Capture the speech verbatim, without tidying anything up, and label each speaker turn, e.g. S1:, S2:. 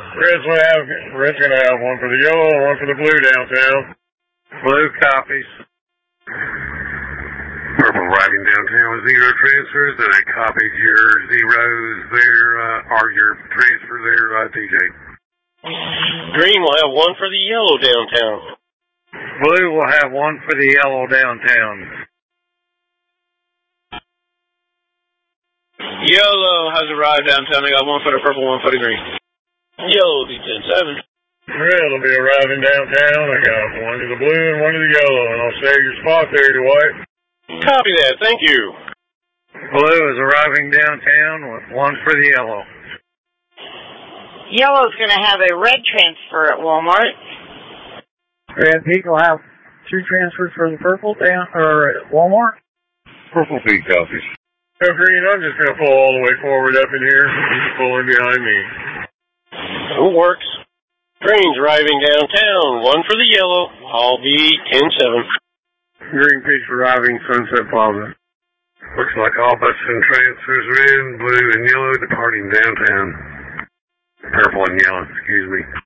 S1: Red's gonna have, Red's gonna have one for the yellow and one for the blue downtown.
S2: Blue copies. Purple arriving downtown with zero transfers, and I copied your zeros there, uh, or your transfer there, uh, D J.
S3: Green will have one for the yellow downtown.
S2: Blue will have one for the yellow downtown.
S3: Yellow has arrived downtown. I got one for the purple, one for the green. Yellow will be ten seven.
S1: Red will be arriving downtown. I got one to the blue and one to the yellow, and I'll save your spot there, Dwight.
S3: Copy that. Thank you.
S2: Blue is arriving downtown with one for the yellow.
S4: Yellow's going to have a red transfer at Walmart.
S5: Red Peak will have two transfers for the purple down or at Walmart.
S1: Purple Peak copies. So Green, I'm just going to pull all the way forward up in here. He's pulling behind me.
S3: It works. Green's arriving downtown. One for the yellow. I'll be ten seven.
S2: Green Peak's arriving Sunset Plaza. Looks like all buses and transfers are in. Blue and yellow departing downtown. Purple and yellow, excuse me.